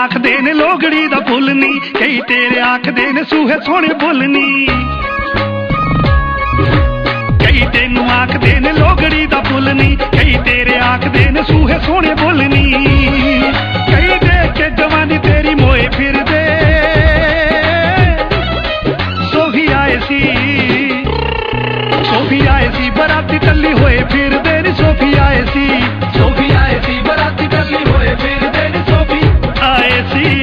आखदे ने लोगड़ी दा फुल नी, कई तेरे आखदे ने सूहे सोने बुल नी। कई तेनू आखदे ने लोगड़ी दा फुल नी, कई तेरे आखदे ने सूहे सोने बुल नी। कई देख के जवानी तेरी मोए फिरदे, सोफी आए सी बराती टल्ली होए फिरदे नी। सोफी आए सी बराती टल्ली होए फिरदे नी। सोफी आए सी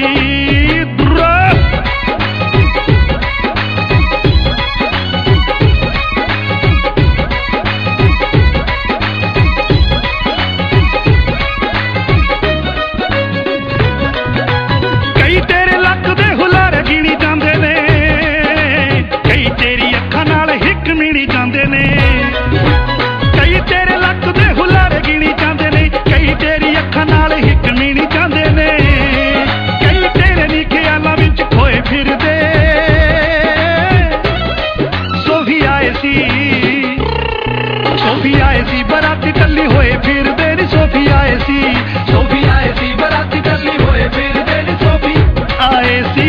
कई तेरे लक दे हुलारे गिणी जांदे ने, कई तेरी अखां नाल हिक मिणी जांदे ने। कई तेरे लक दे हुलारे गिणी जांदे ने, कई तेरी अखां नाल हिक मिणी जांदे ने। कई तेरे नी ख्यालां विच खोए फिरदे, सोफी आए सी बराती टल्ली होए फिरदे नी। सोफी आए सी बराती टल्ली होए फिरदे नी। सोफी आए सी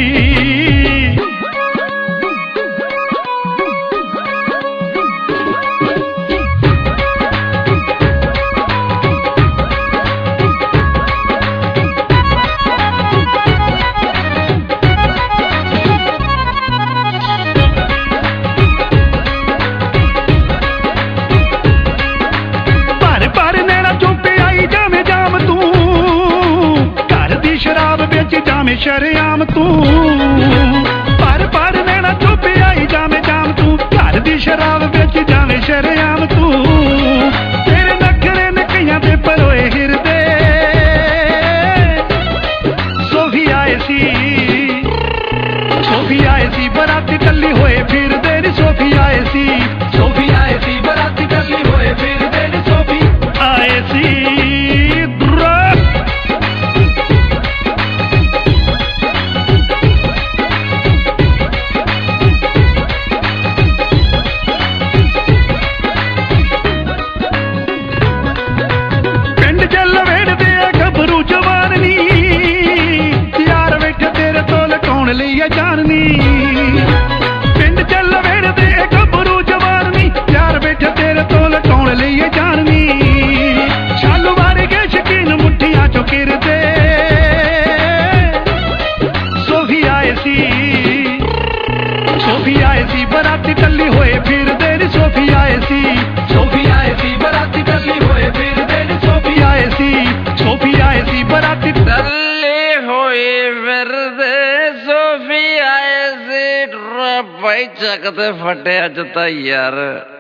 जामे शरेआम तू, पर नैना चुप आई जामे जाम तू। घर दी शराब बेच जामे शरेआम तू। तेरे नखरे ने कईयां दे परोए हिरदे, सोफी आए सी बराती टल्ली होए फिरदे नी। सोफी आए सी बराती टल्ली होए फिरदे नी। सोफी आए सी जाननी। पिंड चल वेड़दे गभरू जवानी, यार बैठे तेरे तो लटौण लईए जाननी। शालू मारे के शकीन मुठियां चो किरदे, सोफी आए सी बराती टल्ली होए फिरदे नी। सोफी आए सी बराती टल्ली होए फिरदे नी। सोफी आए सी बराती टल्ली होए फिरदे। सोफी आए सी भाई चकते फटे अज ता यार।